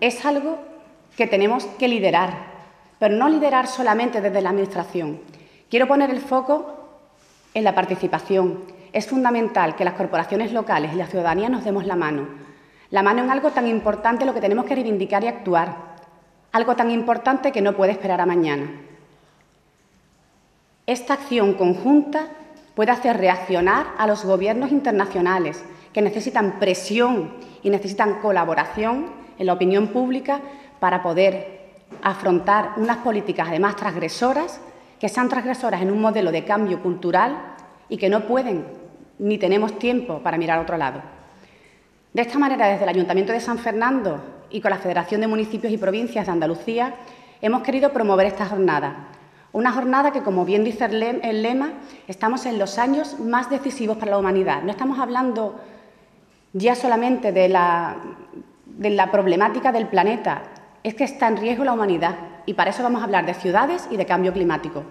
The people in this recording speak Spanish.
es algo que tenemos que liderar, pero no liderar solamente desde la Administración. Quiero poner el foco en la participación. Es fundamental que las corporaciones locales y la ciudadanía nos demos la mano en algo tan importante, lo que tenemos que reivindicar y actuar, algo tan importante que no puede esperar a mañana. Esta acción conjunta puede hacer reaccionar a los gobiernos internacionales, que necesitan presión y necesitan colaboración en la opinión pública para poder afrontar unas políticas, además, transgresoras, que sean transgresoras en un modelo de cambio cultural y que no pueden ni tenemos tiempo para mirar a otro lado. De esta manera, desde el Ayuntamiento de San Fernando y con la Federación de Municipios y Provincias de Andalucía, hemos querido promover esta jornada. Una jornada que, como bien dice el lema, estamos en los años más decisivos para la humanidad. No estamos hablando ya solamente de la problemática del planeta, es que está en riesgo la humanidad y para eso vamos a hablar de ciudades y de cambio climático.